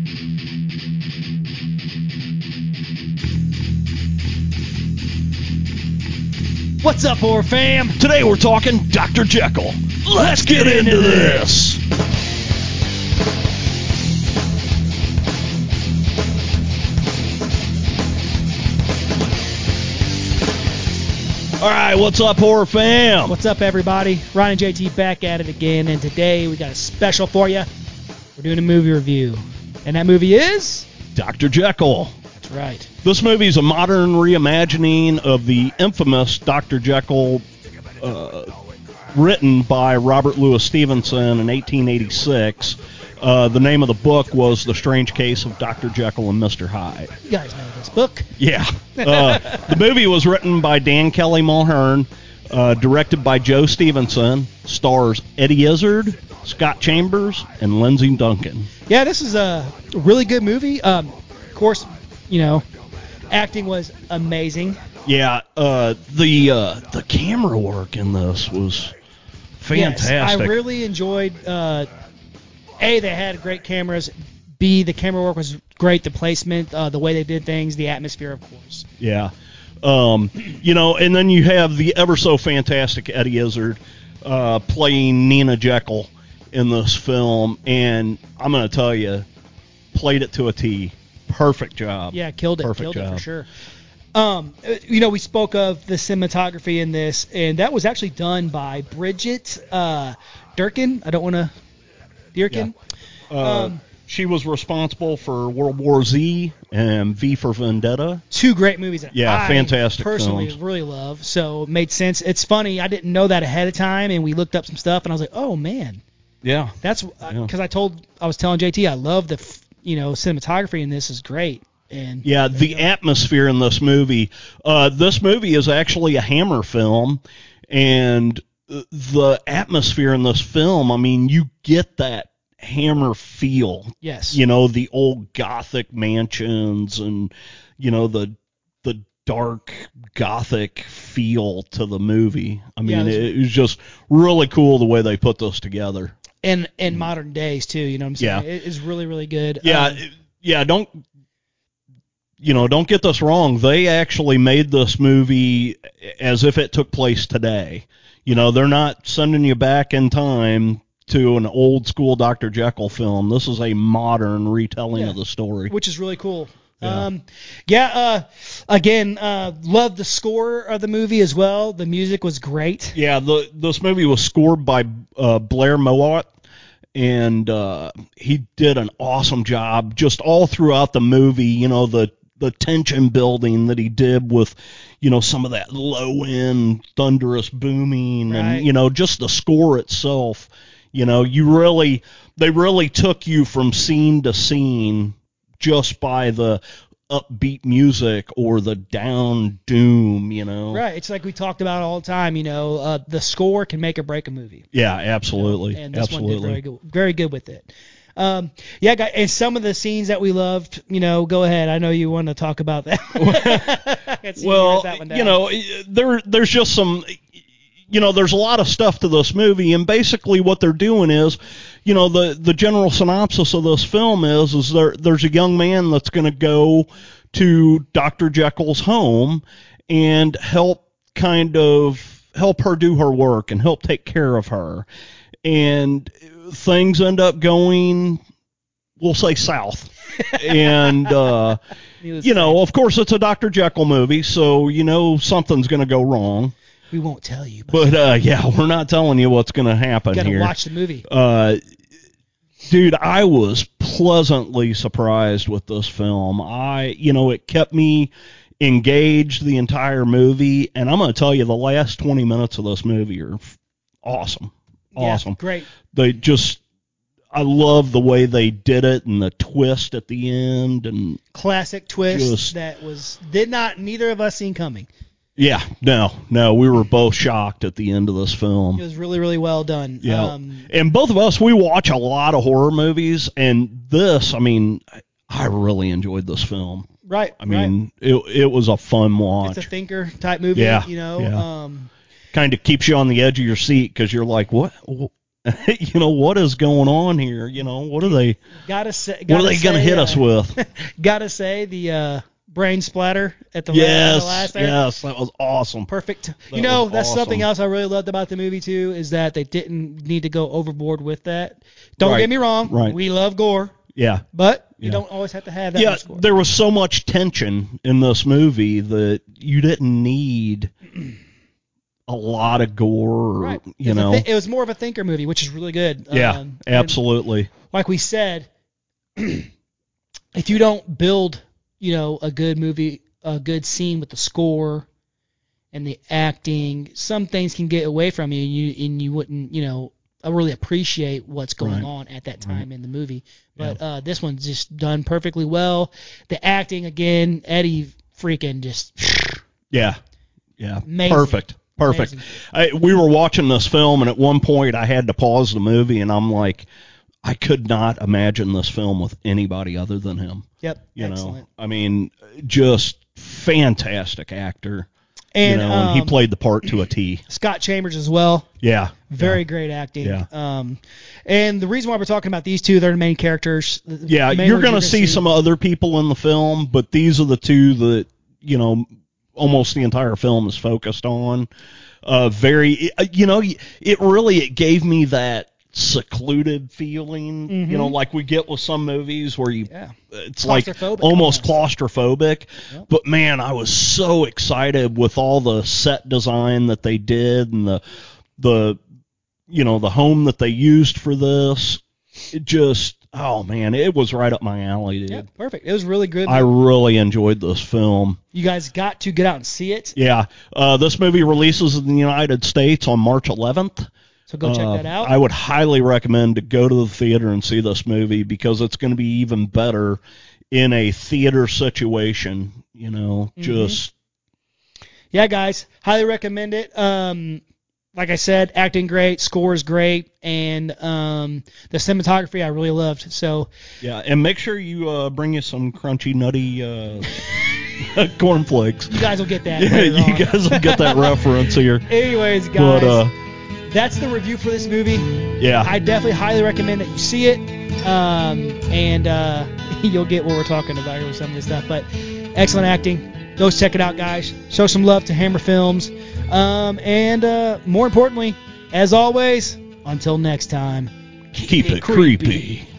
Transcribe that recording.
What's up, horror fam? Today we're talking Dr. Jekyll. Let's get into this. All right, what's up, horror fam? What's up, everybody? Ron and JT back at it again, and today we got a special for you. We're doing a movie review, and that movie is Dr. Jekyll. That's right. This movie is a modern reimagining of the infamous Dr. Jekyll, written by Robert Louis Stevenson in 1886. The name of the book was The Strange Case of Dr. Jekyll and Mr. Hyde. You guys know this book. Yeah. The movie was written by Dan Kelly Mulhern, directed by Joe Stevenson, stars Eddie Izzard, Scott Chambers, and Lindsay Duncan. Yeah, this is a really good movie. Of course, you know, acting was amazing. Yeah, the camera work in this was fantastic. Yes, I really enjoyed. A, they had great cameras. B, the camera work was great. The placement, the way they did things, the atmosphere, of course. Yeah. You know, and then you have the ever so fantastic Eddie Izzard playing Nina Jekyll in this film, and I'm going to tell you, played it to a T. Perfect job. Yeah, killed it. Perfect killed job. It for sure. You know, we spoke of the cinematography in this, and that was actually done by Bridget Durkin. I don't want to... Durkin? Yeah. She was responsible for World War Z and V for Vendetta. Two great movies that I fantastic personally films. Really love. So it made sense. It's funny, I didn't know that ahead of time, and we looked up some stuff, and I was like, oh, man. Yeah. That's because I was telling JT, I love the cinematography in this is great. And yeah, the atmosphere in this movie. This movie is actually a Hammer film, and the atmosphere in this film, I mean, you get that Hammer feel. Yes. You know, the old Gothic mansions and, you know, the dark Gothic feel to the movie. I mean, it was just really cool the way they put this together. And in modern days, too, you know what I'm saying? Yeah. It is really, really good. Yeah, don't get this wrong. They actually made this movie as if it took place today. You know, they're not sending you back in time to an old school Dr. Jekyll film. This is a modern retelling of the story. Which is really cool. Yeah. Again, loved the score of the movie as well. The music was great. Yeah, this movie was scored by Blair Mowat, and he did an awesome job just all throughout the movie. You know, the tension building that he did with, you know, some of that low-end thunderous booming and, you know, just the score itself. You know, they really took you from scene to scene just by the upbeat music or the down doom, you know. Right. It's like we talked about all the time, you know, the score can make or break a movie. Yeah, absolutely. You know? And this one did very good with it. Yeah, guys, and some of the scenes that we loved, you know, go ahead. I know you want to talk about that. Well, you know, there's just some, you know, there's a lot of stuff to this movie, and basically what they're doing is, you know, the general synopsis of this film is there's a young man that's going to go to Dr. Jekyll's home and help her do her work and help take care of her. And things end up going, we'll say, south. And, you know, of course, it's a Dr. Jekyll movie, so, you know, something's going to go wrong. We won't tell you. But yeah, we're not telling you what's going to happen here. You got to watch the movie. Dude, I was pleasantly surprised with this film. You know, it kept me engaged the entire movie, and I'm going to tell you, the last 20 minutes of this movie are awesome. Awesome. Yeah, great. I love the way they did it and the twist at the end, and classic twist that neither of us seen coming. Yeah, no, we were both shocked at the end of this film. It was really, really well done. Yeah, and both of us, we watch a lot of horror movies, and this, I mean, I really enjoyed this film. Right. I mean, it was a fun watch. It's a thinker type movie. Yeah, you know. Yeah. Kind of keeps you on the edge of your seat because you're like, what you know, what is going on here? You know, what are they? Gotta say, What are they going to hit us with? Gotta say the brain splatter at the Yes, last there. yes, that was awesome. Perfect. That was That's awesome. something else I really loved about the movie too, is that they didn't need to go overboard with that. Don't Right, get me wrong, right. we love gore, Yeah. but you Yeah. don't always have to have that Yeah, much gore. there was so much tension in this movie that you didn't need a lot of gore, Right. you know. It was more of a thinker movie, which is really good. Yeah, And absolutely. like we said, if you don't build, a good movie, a good scene with the score and the acting, some things can get away from you, and you wouldn't, really appreciate what's going Right. on at that time in the movie. But this one's just done perfectly well. The acting, again, Eddie freaking just Yeah. Amazing. Perfect. Amazing. We were watching this film, and at one point I had to pause the movie, and I'm like, I could not imagine this film with anybody other than him. Yep, You excellent. know, I mean, just fantastic actor. And, and he played the part to a T. Scott Chambers as well. Yeah. Very great acting. Yeah. And the reason why we're talking about these two, they're the main characters. Yeah, Main you're ones going to see some other people in the film, but these are the two that, almost the entire film is focused on. It gave me that secluded feeling, like we get with some movies where it's like Claustrophobic almost almost. claustrophobic. Yep. But man, I was so excited with all the set design that they did and the home that they used for this. It just, oh man, it was right up my alley, dude. Yeah, perfect. It was really good. I really enjoyed this film. You guys got to get out and see it. Yeah. This movie releases in the United States on March 11th. So go check that out. I would highly recommend to go to the theater and see this movie because it's going to be even better in a theater situation, just. Yeah, guys, highly recommend it. Like I said, acting great, score is great, and the cinematography I really loved. So yeah, and make sure you bring you some crunchy, nutty cornflakes. You guys will get that. Yeah, later you on. guys will get that reference here. Anyways, guys, But, that's the review for this movie. yeah. I definitely highly recommend that you see it, and you'll get what we're talking about here with some of this stuff. But excellent acting. Go check it out, guys. Show some love to Hammer Films. And more importantly, as always, until next time, Keep it creepy.